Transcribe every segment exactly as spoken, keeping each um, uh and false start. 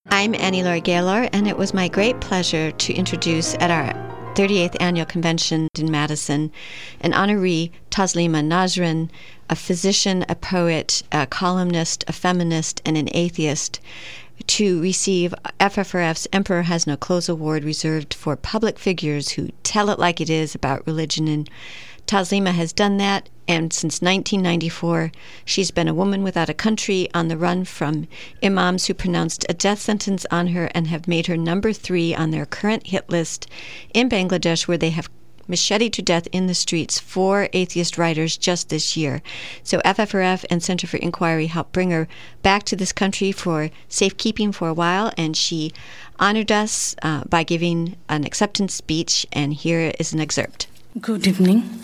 I'm Annie Laurie Gaylor, and it was my great pleasure to introduce at our thirty-eighth Annual Convention in Madison an honoree, Taslima Nasrin, a physician, a poet, a columnist, a feminist, and an atheist, to receive F F R F's Emperor Has No Clothes Award, reserved for public figures who tell it like it is about religion. And Taslima has done that, and since nineteen ninety-four, she's been a woman without a country, on the run from imams who pronounced a death sentence on her and have made her number three on their current hit list in Bangladesh, where they have macheted to death in the streets four atheist writers just this year. So F F R F and Center for Inquiry helped bring her back to this country for safekeeping for a while, and she honored us uh, by giving an acceptance speech, and here is an excerpt. Good evening.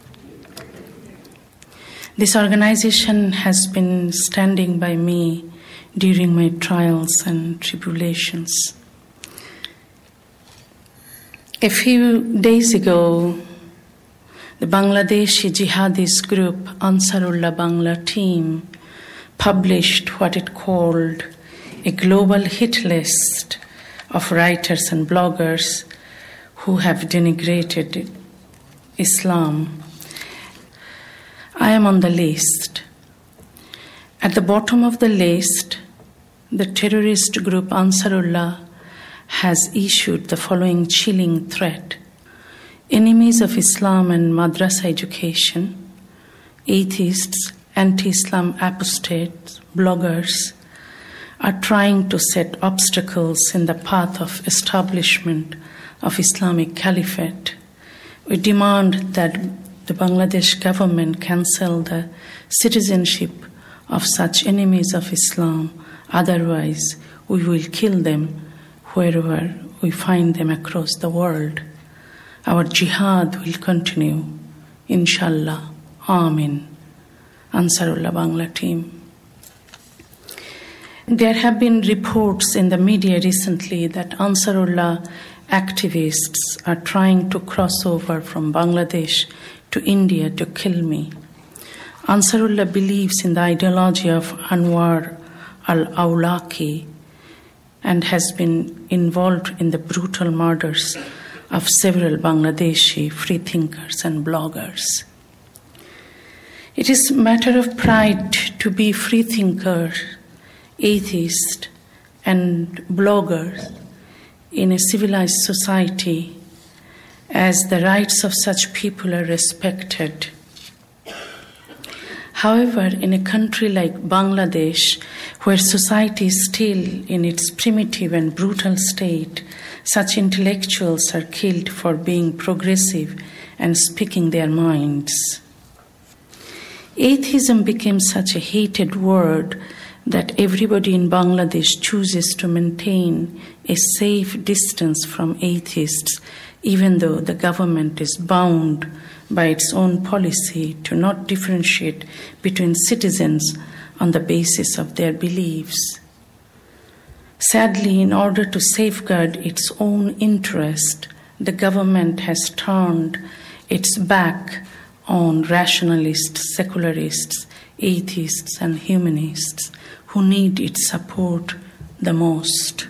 This organization has been standing by me during my trials and tribulations. A few days ago, the Bangladeshi jihadist group Ansarullah Bangla team published what it called a global hit list of writers and bloggers who have denigrated Islam. I am on the list. At the bottom of the list, the terrorist group Ansarullah has issued the following chilling threat. Enemies of Islam and madrasa education, atheists, anti-Islam apostates, bloggers are trying to set obstacles in the path of establishment of Islamic Caliphate. We demand that the Bangladesh government cancel the citizenship of such enemies of Islam. Otherwise, we will kill them wherever we find them across the world. Our jihad will continue. Inshallah. Amen. Ansarullah Bangla team. There have been reports in the media recently that Ansarullah activists are trying to cross over from Bangladesh to India to kill me. Ansarullah believes in the ideology of Anwar al-Awlaki and has been involved in the brutal murders of several Bangladeshi freethinkers and bloggers. It is a matter of pride to be freethinker, atheist, and blogger in a civilized society, as the rights of such people are respected. However, in a country like Bangladesh, where society is still in its primitive and brutal state, such intellectuals are killed for being progressive and speaking their minds. Atheism became such a hated word that everybody in Bangladesh chooses to maintain a safe distance from atheists, even though the government is bound by its own policy to not differentiate between citizens on the basis of their beliefs. Sadly, in order to safeguard its own interest, the government has turned its back on rationalists, secularists, atheists, and humanists who need its support the most.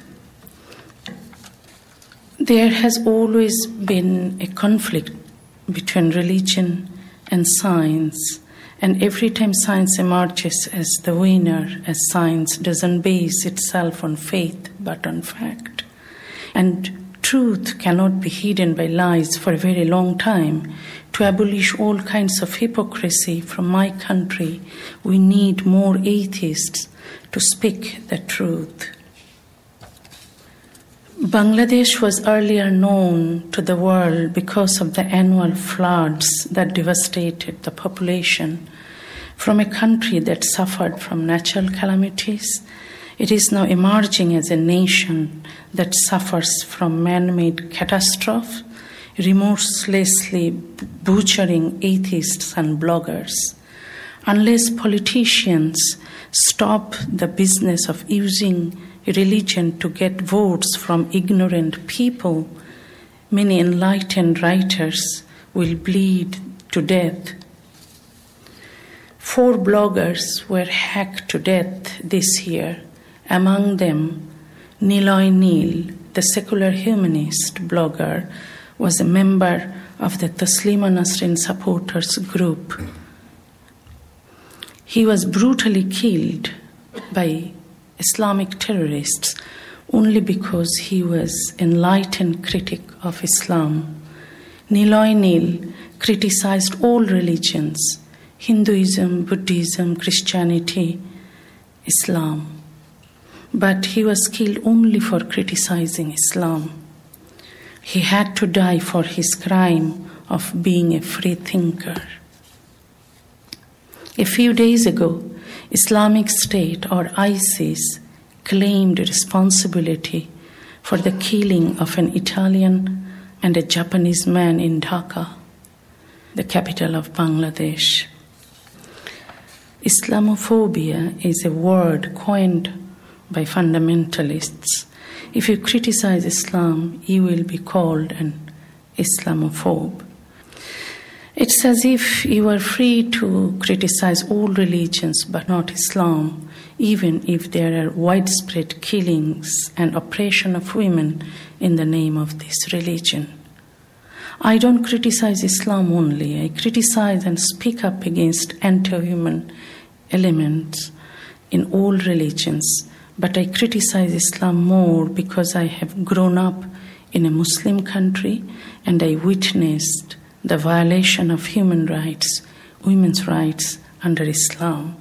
There has always been a conflict between religion and science, and every time science emerges as the winner, as science doesn't base itself on faith but on fact, and truth cannot be hidden by lies for a very long time. To abolish all kinds of hypocrisy from my country, we need more atheists to speak the truth. Bangladesh was earlier known to the world because of the annual floods that devastated the population. From a country that suffered from natural calamities, it is now emerging as a nation that suffers from man-made catastrophes, remorselessly butchering atheists and bloggers. Unless politicians stop the business of using religion to get votes from ignorant people, many enlightened writers will bleed to death. Four bloggers were hacked to death this year, among them Niloy Neel, the secular humanist blogger, was a member of the Taslima Nasrin supporters group. He was brutally killed by Islamic terrorists only because he was an enlightened critic of Islam. Niloy Neel criticized all religions, Hinduism, Buddhism, Christianity, Islam. But he was killed only for criticizing Islam. He had to die for his crime of being a free thinker. A few days ago, Islamic State or ISIS claimed responsibility for the killing of an Italian and a Japanese man in Dhaka, the capital of Bangladesh. Islamophobia is a word coined by fundamentalists. If you criticize Islam, you will be called an Islamophobe. It's as if you are free to criticize all religions but not Islam, even if there are widespread killings and oppression of women in the name of this religion. I don't criticize Islam only. I criticize and speak up against anti-human elements in all religions. But I criticize Islam more because I have grown up in a Muslim country and I witnessed the violation of human rights, women's rights under Islam.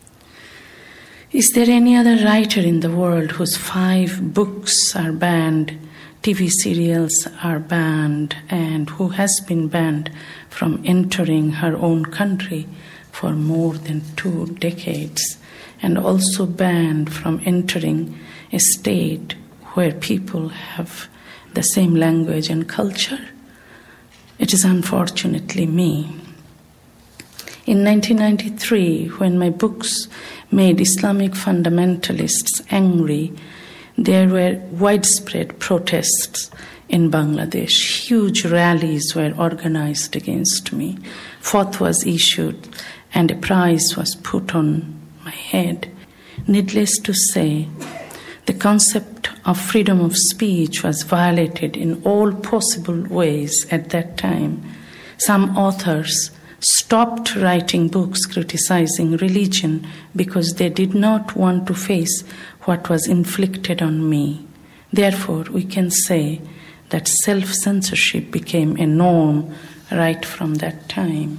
Is there any other writer in the world whose five books are banned, T V serials are banned, and who has been banned from entering her own country for more than two decades? And also banned from entering a state where people have the same language and culture? It is unfortunately me. In nineteen ninety-three, when my books made Islamic fundamentalists angry, there were widespread protests in Bangladesh. Huge rallies were organized against me. Fatwas was issued and a price was put on my head. Needless to say, the concept of freedom of speech was violated in all possible ways at that time. Some authors stopped writing books criticizing religion because they did not want to face what was inflicted on me. Therefore, we can say that self-censorship became a norm right from that time.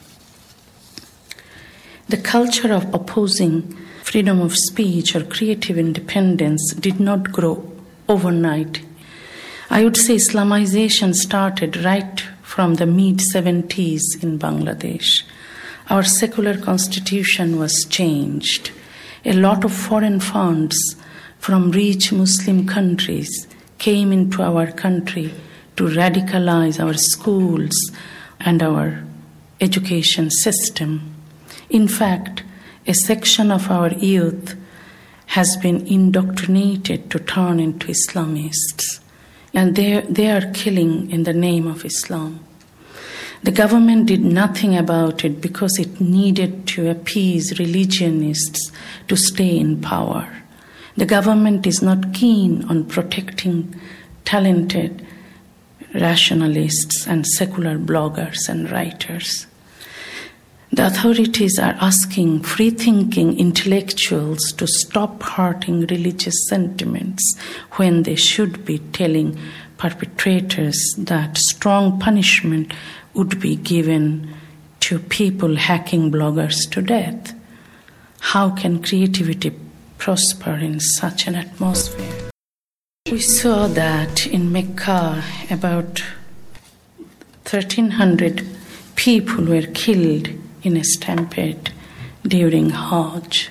The culture of opposing freedom of speech or creative independence did not grow overnight. I would say Islamization started right from the mid-seventies in Bangladesh. Our secular constitution was changed. A lot of foreign funds from rich Muslim countries came into our country to radicalize our schools and our education system. In fact, a section of our youth has been indoctrinated to turn into Islamists, and they, they are killing in the name of Islam. The government did nothing about it because it needed to appease religionists to stay in power. The government is not keen on protecting talented rationalists and secular bloggers and writers. The authorities are asking free-thinking intellectuals to stop hurting religious sentiments when they should be telling perpetrators that strong punishment would be given to people hacking bloggers to death. How can creativity prosper in such an atmosphere? We saw that in Mecca about thirteen hundred people were killed in a stampede during Hajj.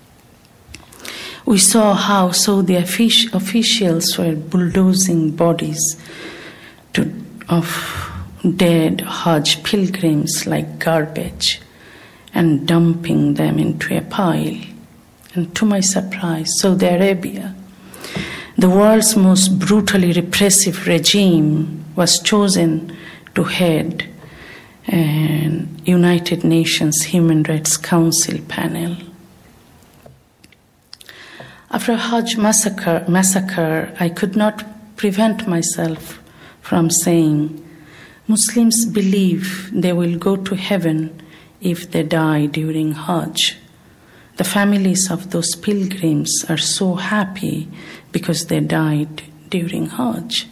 We saw how Saudi officials were bulldozing bodies to, of dead Hajj pilgrims like garbage and dumping them into a pile. And to my surprise, Saudi Arabia, the world's most brutally repressive regime, was chosen to head an United Nations Human Rights Council panel. After Hajj massacre, massacre, I could not prevent myself from saying, Muslims believe they will go to heaven if they die during Hajj. The families of those pilgrims are so happy because they died during Hajj.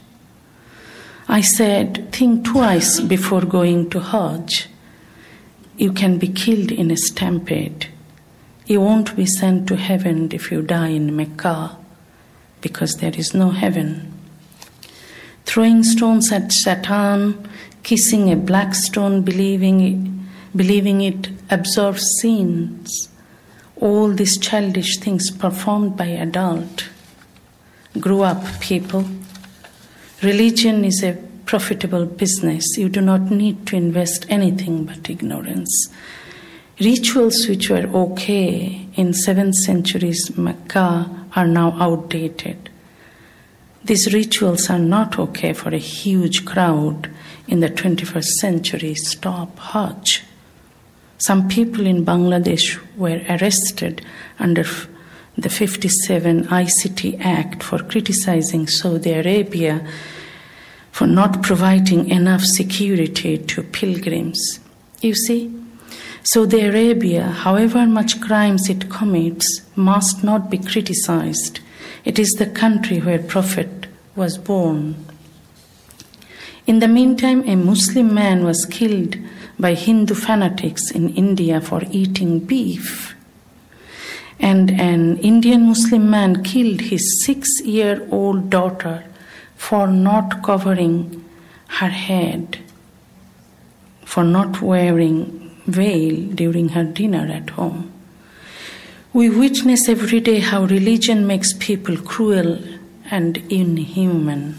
I said, think twice before going to Hajj. You can be killed in a stampede. You won't be sent to heaven if you die in Mecca, because there is no heaven. Throwing stones at Satan, kissing a black stone, believing it, believing it absorbs sins, all these childish things performed by adult. Grow up, people. Religion is a profitable business. You do not need to invest anything but ignorance. Rituals which were okay in seventh century's Mecca are now outdated. These rituals are not okay for a huge crowd in the twenty-first century. Stop Hajj. Some people in Bangladesh were arrested under the fifty-seven I C T Act for criticizing Saudi Arabia for not providing enough security to pilgrims. You see, Saudi Arabia, however much crimes it commits, must not be criticized. It is the country where Prophet was born. In the meantime, a Muslim man was killed by Hindu fanatics in India for eating beef. And an Indian Muslim man killed his six-year-old daughter for not covering her head, for not wearing veil during her dinner at home. We witness every day how religion makes people cruel and inhuman.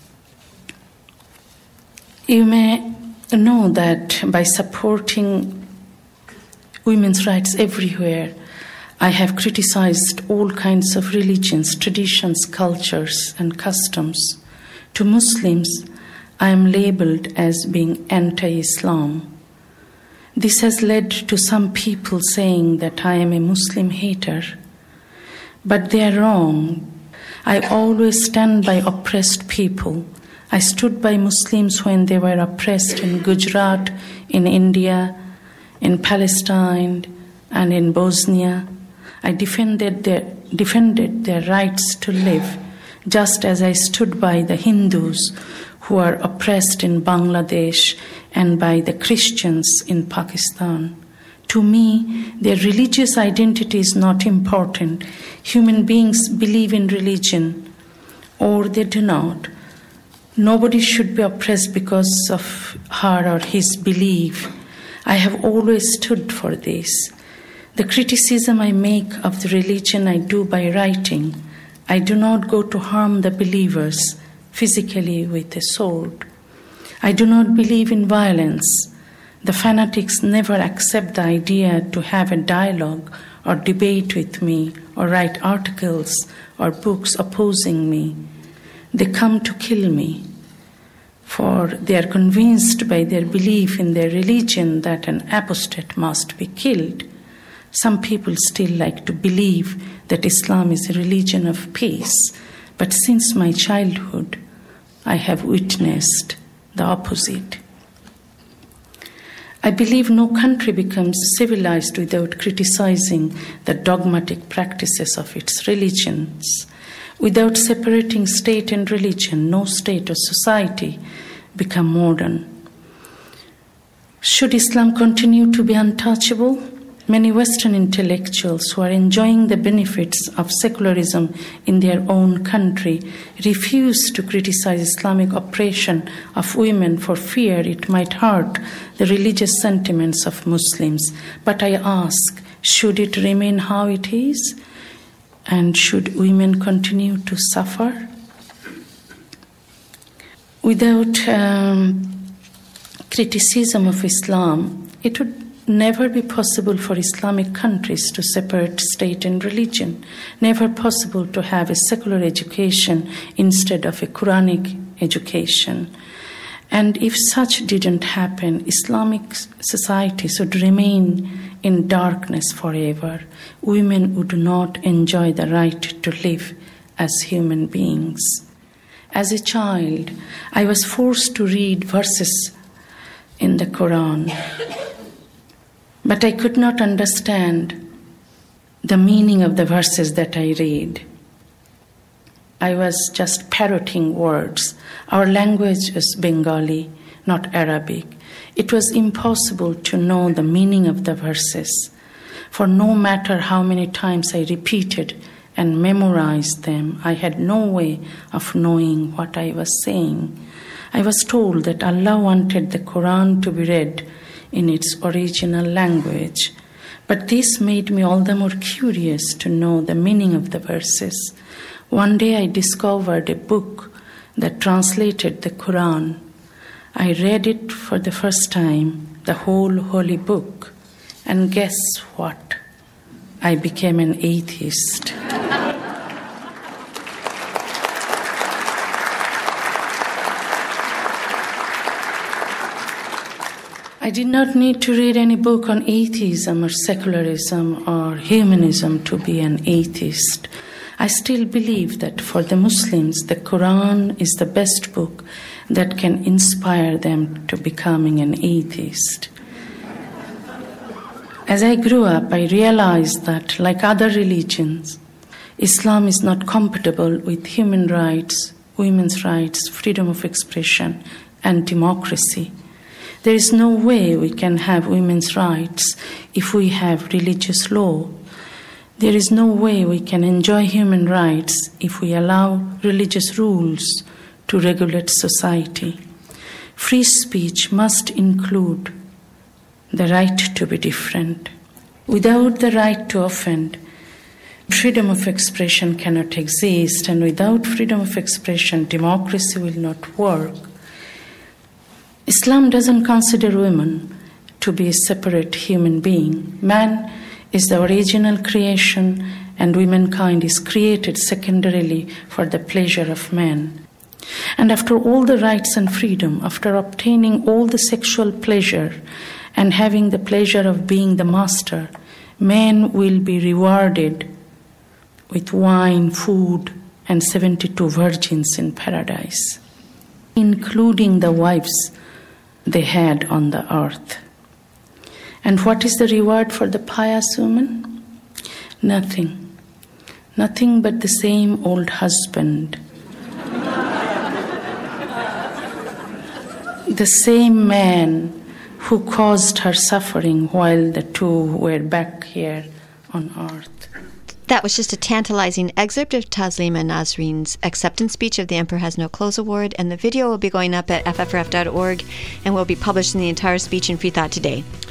You may know that by supporting women's rights everywhere, I have criticized all kinds of religions, traditions, cultures, and customs. To Muslims, I am labeled as being anti-Islam. This has led to some people saying that I am a Muslim hater. But they are wrong. I always stand by oppressed people. I stood by Muslims when they were oppressed in Gujarat, in India, in Palestine, and in Bosnia. I defended their, defended their rights to live, just as I stood by the Hindus who are oppressed in Bangladesh and by the Christians in Pakistan. To me, their religious identity is not important. Human beings believe in religion, or they do not. Nobody should be oppressed because of her or his belief. I have always stood for this. The criticism I make of the religion I do by writing. I do not go to harm the believers physically with a sword. I do not believe in violence. The fanatics never accept the idea to have a dialogue or debate with me or write articles or books opposing me. They come to kill me, for they are convinced by their belief in their religion that an apostate must be killed. Some people still like to believe that Islam is a religion of peace, but since my childhood, I have witnessed the opposite. I believe no country becomes civilized without criticizing the dogmatic practices of its religions. Without separating state and religion, no state or society become modern. Should Islam continue to be untouchable? Many Western intellectuals who are enjoying the benefits of secularism in their own country refuse to criticize Islamic oppression of women for fear it might hurt the religious sentiments of Muslims. But I ask, should it remain how it is? And should women continue to suffer? Without um, criticism of Islam, it would never be possible for Islamic countries to separate state and religion, never possible to have a secular education instead of a Quranic education. And if such didn't happen, Islamic society should remain in darkness forever. Women would not enjoy the right to live as human beings. As a child, I was forced to read verses in the Quran, but I could not understand the meaning of the verses that I read. I was just parroting words. Our language is Bengali, not Arabic. It was impossible to know the meaning of the verses, for no matter how many times I repeated and memorized them, I had no way of knowing what I was saying. I was told that Allah wanted the Quran to be read in its original language, but this made me all the more curious to know the meaning of the verses. One day I discovered a book that translated the Quran. I read it for the first time, the whole holy book, and guess what? I became an atheist. I did not need to read any book on atheism or secularism or humanism to be an atheist. I still believe that for the Muslims, the Quran is the best book that can inspire them to becoming an atheist. As I grew up, I realized that, like other religions, Islam is not compatible with human rights, women's rights, freedom of expression, and democracy. There is no way we can have women's rights if we have religious law. There is no way we can enjoy human rights if we allow religious rules to regulate society. Free speech must include the right to be different. Without the right to offend, freedom of expression cannot exist, and without freedom of expression, democracy will not work. Islam doesn't consider women to be a separate human being. Man is the original creation, and womankind is created secondarily for the pleasure of man. And after all the rights and freedom, after obtaining all the sexual pleasure and having the pleasure of being the master, man will be rewarded with wine, food, and seventy-two virgins in paradise, including the wives they had on the earth. And what is the reward for the pious woman? Nothing. Nothing but the same old husband. The same man who caused her suffering while the two were back here on earth. That was just a tantalizing excerpt of Taslima Nasreen's acceptance speech of the Emperor Has No Clothes Award, and the video will be going up at F F R F dot org and will be published in the entire speech in Free Thought Today.